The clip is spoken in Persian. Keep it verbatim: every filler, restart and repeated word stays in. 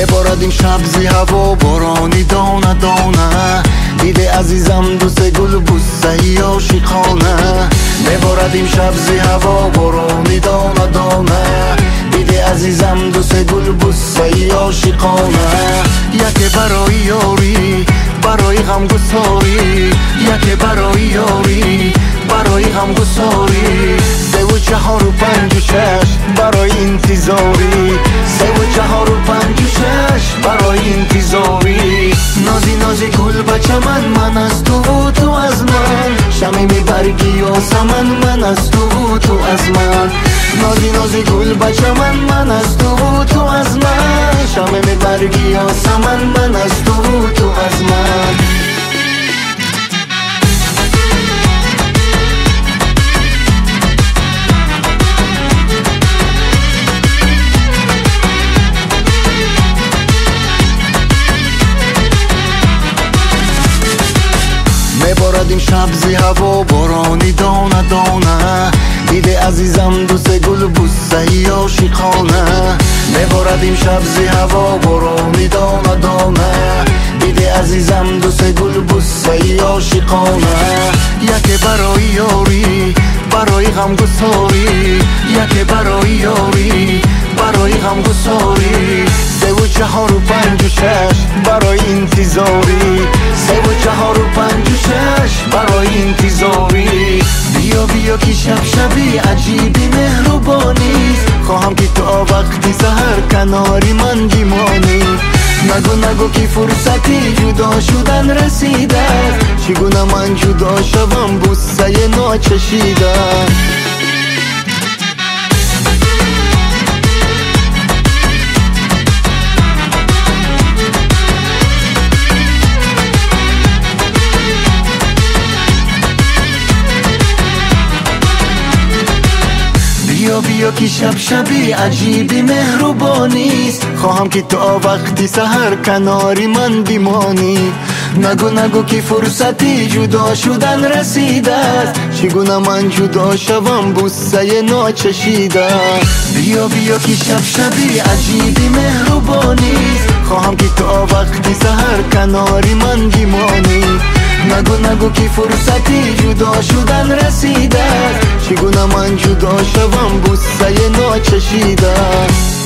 میبارد این شب زی هوا بارانی دانه دانه، دیده عزیزم دوست گل بوسه عاشقانه. میبارد این شب زی هوا بارانی دانه دانه، دیده عزیزم دوست گل بوسه عاشقانه. یکی برای یاری برای غم گساری، یکی برای یاری برای غم گساری، سه و چهار و پنج و شش برای انتظاری، سه و چهار و پنج و شش برای انتظاری. نازی نازی گل بچه من، من از تو و تو از من، شمیمی برگی و سمن، من از تو و تو از من. نازی نازی گل بچه من، من از تو و تو از من، شمیمی برگی و سمن، من از تو و تو از من. میبارد این شب زی هوا بارانی دانه دانه، دیده عزیزم دوست گل بوسه عاشقانه. میبارد این شب زی هوا بارانی دانه دانه، دیده عزیزم دوست گل بوسه عاشقانه. یکی برای یاری برای غم گساری، یکی برای یاری برای غم گساری، سه و چهار و پنج و شش برای انتظاری، سه و چهار و پنج و شش برای انتظاری. بیا بیا که شب شبی عجیبی مهربانی، خواهم که تو وقتی سحر کناری من بمانی. نگو نگو که فرصتی جدا شدن رسیده، چگونه من جدا شوم بوسه ناچشیده. بیا بیا که شب شبی عجیبی مهربانیست، خواهم که تو وقتی سحر کناری من بمانی. نگو نگو که فرصتی جدا شدن رسیده است، چگونه من جدا شوم بوسه ناچشیده. بیا بیا که شب شبی عجیبی مهربانیست، خواهم که تو وقتی سحر کناری من بمانی. نگو نگو که فرصتی جدا شدن رسیده، چگونه من جدا شوم بوسه ناچشیده.